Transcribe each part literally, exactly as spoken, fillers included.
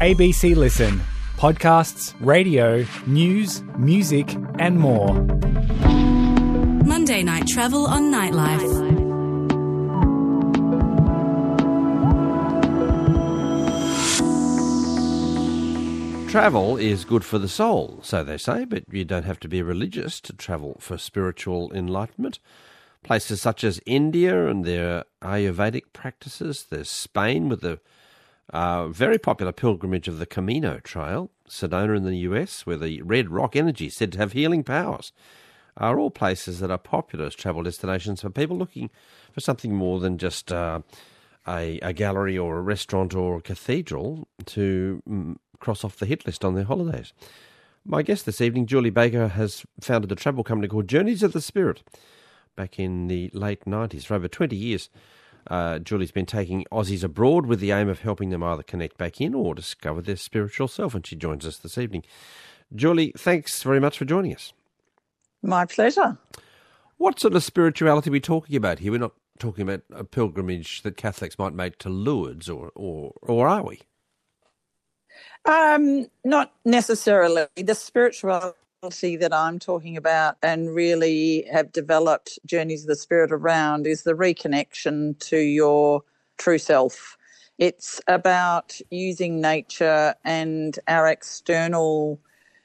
A B C Listen. Podcasts, radio, news, music and more. Monday Night Travel on Nightlife. Travel is good for the soul, so they say, but you don't have to be religious to travel for spiritual enlightenment. Places such as India and their Ayurvedic practices. There's Spain with the uh, very popular pilgrimage of the Camino Trail. Sedona in the U S, where the red rock energy is said to have healing powers, are all places that are popular as travel destinations for people looking for something more than just uh, a, a gallery or a restaurant or a cathedral to mm, cross off the hit list on their holidays. My guest this evening, Julie Baker, has founded a travel company called Journeys of the Spirit. Back in the late nineties, for over twenty years, uh, Julie's been taking Aussies abroad with the aim of helping them either connect back in or discover their spiritual self, and she joins us this evening. Julie, thanks very much for joining us. My pleasure. What sort of spirituality are we talking about here? We're not talking about a pilgrimage that Catholics might make to Lourdes, or, or, or are we? Um, not necessarily. The spirituality that I'm talking about and really have developed Journeys of the Spirit around is the reconnection to your true self. It's about using nature and our external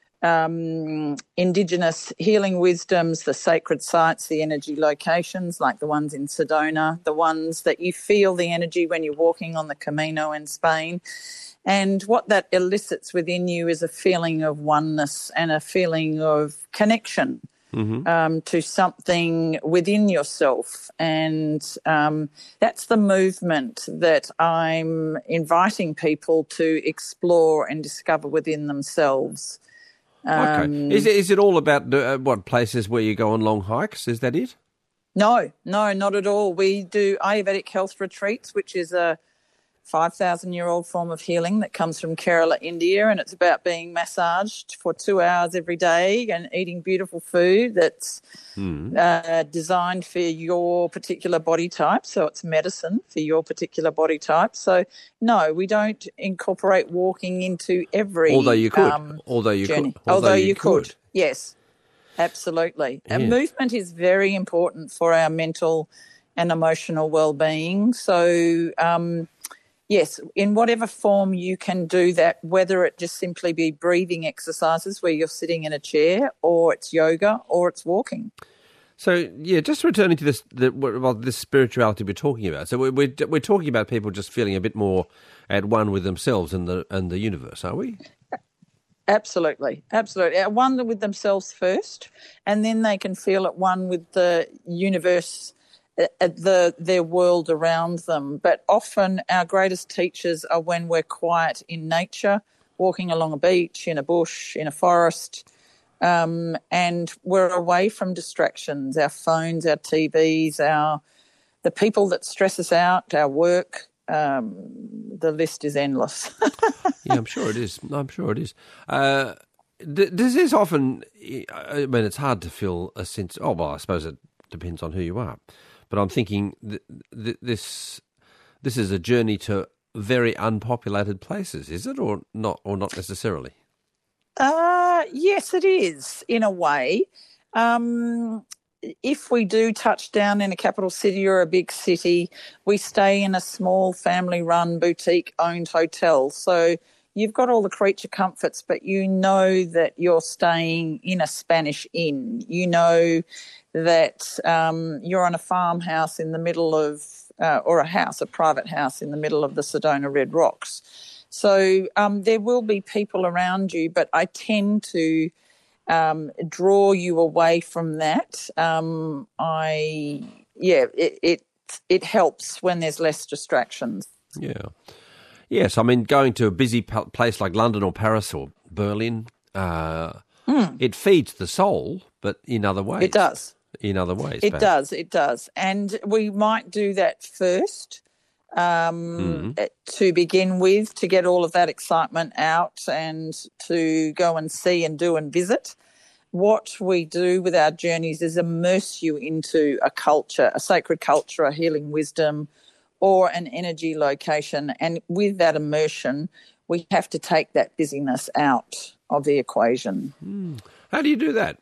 um, indigenous healing wisdoms, the sacred sites, the energy locations like the ones in Sedona, the ones that you feel the energy when you're walking on the Camino in Spain. And what that elicits within you is a feeling of oneness and a feeling of connection mm-hmm. um, to something within yourself. And um, that's the movement that I'm inviting people to explore and discover within themselves. Okay. Um, is, it, is it all about uh, what places where you go on long hikes? Is that it? No, no, not at all. We do Ayurvedic health retreats, which is a five thousand year old form of healing that comes from Kerala, India, and it's about being massaged for two hours every day and eating beautiful food that's mm. uh, designed for your particular body type. So it's medicine for your particular body type. So no, we don't incorporate walking into every Although you could. Um, Although you journey. could. Although, Although you, you could. could. Yes, absolutely. Yeah. And movement is very important for our mental and emotional well-being. So, um, yes, in whatever form you can do that, whether it just simply be breathing exercises where you're sitting in a chair, or it's yoga, or it's walking. So, yeah, just returning to this, the, well, this spirituality we're talking about. So we're, we're we're talking about people just feeling a bit more at one with themselves and the and the universe, are we? Absolutely, absolutely. At one with themselves first, and then they can feel at one with the universe, the their world around them. But often our greatest teachers are when we're quiet in nature, walking along a beach, in a bush, in a forest, um, and we're away from distractions, our phones, our T Vs, our the people that stress us out, our work. Um, the list is endless. Yeah, I'm sure it is. I'm sure it is. Uh, does this often, I mean, it's hard to feel a sense, oh, well, I suppose it depends on who you are. But I'm thinking th- th- this this is a journey to very unpopulated places, is it, or not, or not necessarily? Uh, yes, it is, in a way. Um, if we do touch down in a capital city or a big city, we stay in a small family-run, boutique-owned hotel. So you've got all the creature comforts, but you know that you're staying in a Spanish inn. You know that um, you're on a farmhouse in the middle of, uh, or a house, a private house in the middle of the Sedona Red Rocks. So um, there will be people around you, but I tend to um, draw you away from that. Um, I, yeah, it, it it helps when there's less distractions. Yeah. Yes, I mean, going to a busy place like London or Paris or Berlin, uh, mm. it feeds the soul, but in other ways. It does. In other ways, It perhaps. does, it does. And we might do that first um, mm. to begin with, to get all of that excitement out and to go and see and do and visit. What we do with our journeys is immerse you into a culture, a sacred culture, a healing wisdom, or an energy location. And with that immersion, we have to take that busyness out of the equation. Mm. How do you do that?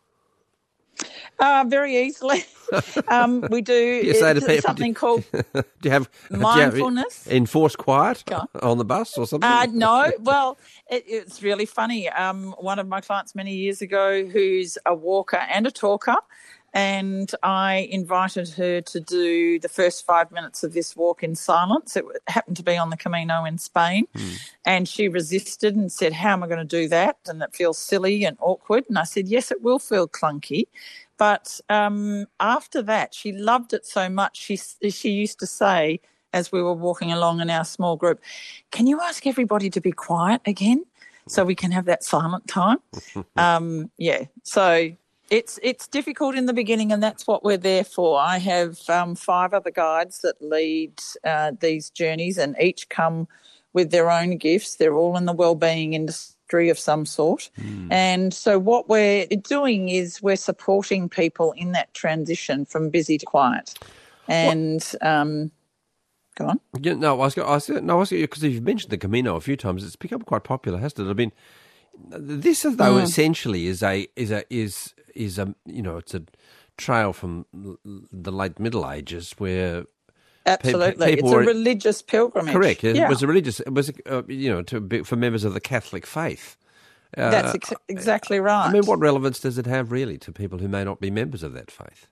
Uh, very easily. um, we do, do you say to people, something do, called do you have mindfulness. Do you have enforced quiet on. on the bus or something? Uh, no. Well, it, it's really funny. Um, one of my clients many years ago who's a walker and a talker, and I invited her to do the first five minutes of this walk in silence. It happened to be on the Camino in Spain, mm. and she resisted and said, how am I going to do that? And it feels silly and awkward. And I said, yes, it will feel clunky. But um, after that, she loved it so much. She she used to say, as we were walking along in our small group, can you ask everybody to be quiet again so we can have that silent time? um, yeah, so it's it's difficult in the beginning, and that's what we're there for. I have um, five other guides that lead uh, these journeys, and each come with their own gifts. They're all in the wellbeing industry of some sort. Mm. And so what we're doing is we're supporting people in that transition from busy to quiet. And um, go on. Yeah, no, I was going to no, because you've mentioned the Camino a few times. It's become quite popular, hasn't it? I mean, this though mm. essentially is a is a is is a you know it's a trail from the late Middle Ages where. Absolutely, people it's a were, religious pilgrimage. Correct. It yeah. was a religious. It was uh, you know to be, for members of the Catholic faith. Uh, That's ex- exactly right. I mean, what relevance does it have really to people who may not be members of that faith?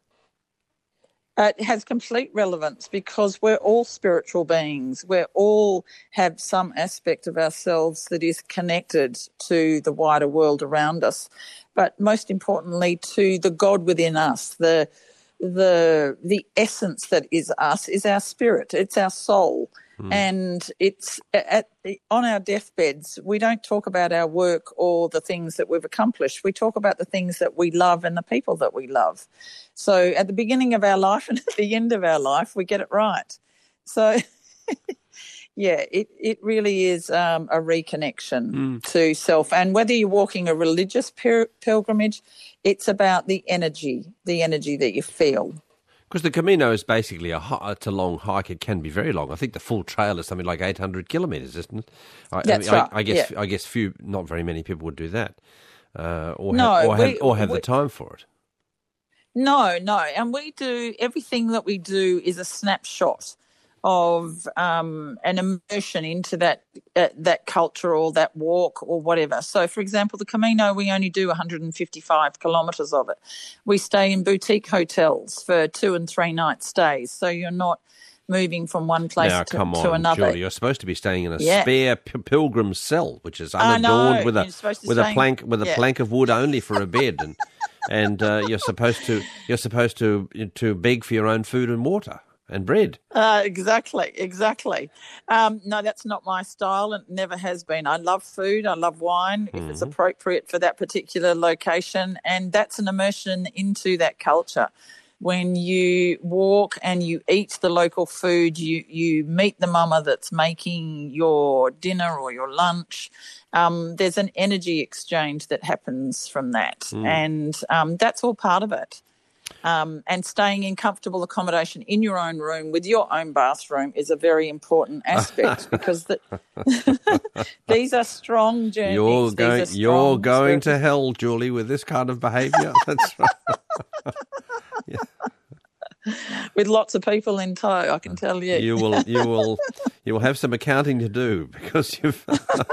Uh, it has complete relevance because we're all spiritual beings. We all have some aspect of ourselves that is connected to the wider world around us, but most importantly to the God within us. The the the essence that is us is our spirit. It's our soul. Mm. And it's at, on our deathbeds, we don't talk about our work or the things that we've accomplished. We talk about the things that we love and the people that we love. So at the beginning of our life and at the end of our life, we get it right. So, yeah, it, it really is um, a reconnection mm. to self. And whether you're walking a religious pil- pilgrimage, it's about the energy, the energy that you feel. Because the Camino is basically a, it's a long hike. It can be very long. I think the full trail is something like eight hundred kilometres, isn't it? I, That's I mean, right. I, I guess yeah. I guess few, not very many people would do that, uh, or no, have, or we, have, or have we, the time for it. No, no, and we do everything that we do is a snapshot of um, an immersion into that uh, that culture or that walk or whatever. So, for example, the Camino, we only do one hundred fifty-five kilometres of it. We stay in boutique hotels for two and three night stays, so you're not moving from one place now, to, come on, to another. Julie, you're supposed to be staying in a yeah. spare p- pilgrim cell, which is unadorned know, with a with a plank with yeah. a plank of wood only for a bed, and and uh, you're supposed to you're supposed to to beg for your own food and water. And bread. Uh, exactly, exactly. Um, no, that's not my style and never has been. I love food, I love wine, mm-hmm. if it's appropriate for that particular location, and that's an immersion into that culture. When you walk and you eat the local food, you, you meet the mama that's making your dinner or your lunch. Um, there's an energy exchange that happens from that, mm. and um, that's all part of it. Um, and staying in comfortable accommodation in your own room with your own bathroom is a very important aspect because the, these are strong journeys. You're these going, strong you're going spiritual... to hell, Julie, with this kind of behaviour. That's right. yeah. With lots of people in tow, I can tell you. You will, you will, you will have some accounting to do because you've.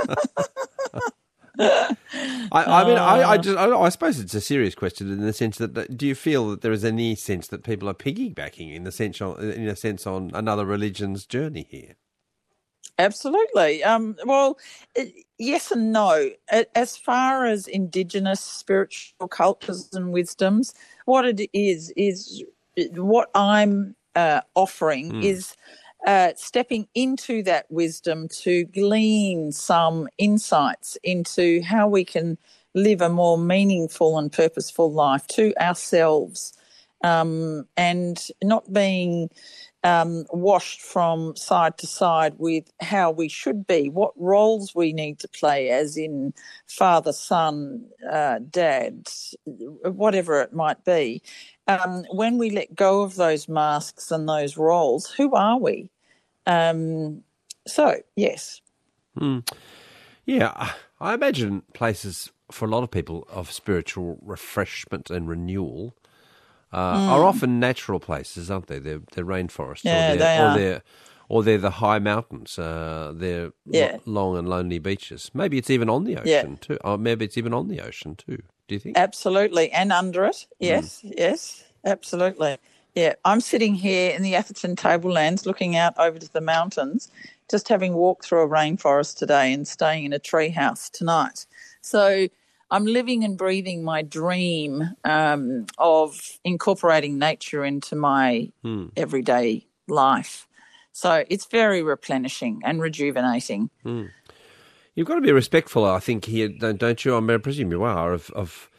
I, I mean, I, I just, I, I suppose it's a serious question in the sense that, do you feel that there is any sense that people are piggybacking in the sense, on, in a sense, on another religion's journey here? Absolutely. Um, well, yes and no. As far as Indigenous spiritual cultures and wisdoms, what it is is what I'm uh, offering mm. is. Uh, stepping into that wisdom to glean some insights into how we can live a more meaningful and purposeful life to ourselves, um, and not being um, washed from side to side with how we should be, what roles we need to play, as in father, son, uh, dad, whatever it might be. Um, when we let go of those masks and those roles, who are we? Um, so, yes. Mm. Yeah, I imagine places for a lot of people of spiritual refreshment and renewal uh, mm. are often natural places, aren't they? They're, they're rainforests, yeah, or, they're, they or are. they're or they're the high mountains. Uh, they're yeah. long and lonely beaches. Maybe it's even on the ocean yeah. too. Or maybe it's even on the ocean too. Do you think? Absolutely, and under it. Yes, mm. yes, absolutely. Yeah, I'm sitting here in the Atherton Tablelands looking out over to the mountains, just having walked through a rainforest today and staying in a tree house tonight. So I'm living and breathing my dream um, of incorporating nature into my hmm. everyday life. So it's very replenishing and rejuvenating. Hmm. You've got to be respectful, I think, here, don't you? I presume you are, of of,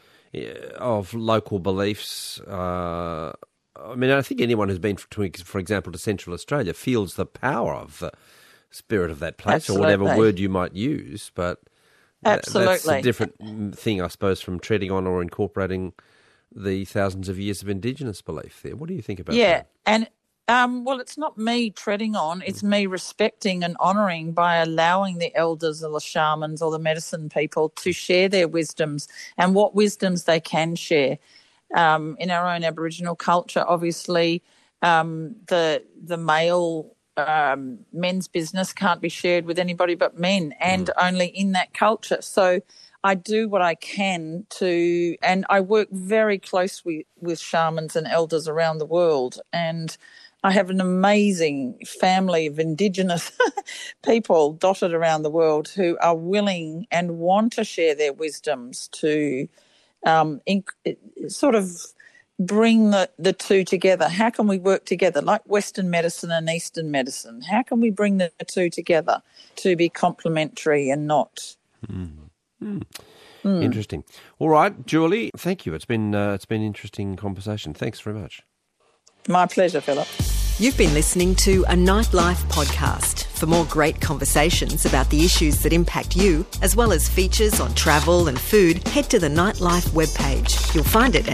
of local beliefs. Uh, I mean, I think anyone who's been, for, for example, to Central Australia feels the power of the spirit of that place, Absolutely. or whatever word you might use, but Absolutely. that's a different thing, I suppose, from treading on or incorporating the thousands of years of Indigenous belief there. What do you think about yeah, that? Yeah, and um, well, it's not me treading on, it's me respecting and honouring by allowing the elders or the shamans or the medicine people to share their wisdoms and what wisdoms they can share. Um, in our own Aboriginal culture, obviously, um, the the male um, men's business can't be shared with anybody but men, and mm. only in that culture. So I do what I can to, and I work very closely with shamans and elders around the world, and I have an amazing family of Indigenous people dotted around the world who are willing and want to share their wisdoms to um, in, sort of bring the, the two together. How can we work together, like Western medicine and Eastern medicine? How can we bring the two together to be complementary and not... Mm. Mm. Mm. Interesting. All right, Julie, thank you. It's been uh, it's been an interesting conversation. Thanks very much. My pleasure, Philip. You've been listening to a Nightlife podcast. For more great conversations about the issues that impact you, as well as features on travel and food, head to the Nightlife webpage. You'll find it at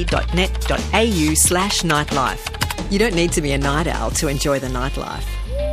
abc.net.au slash nightlife. You don't need to be a night owl to enjoy the nightlife.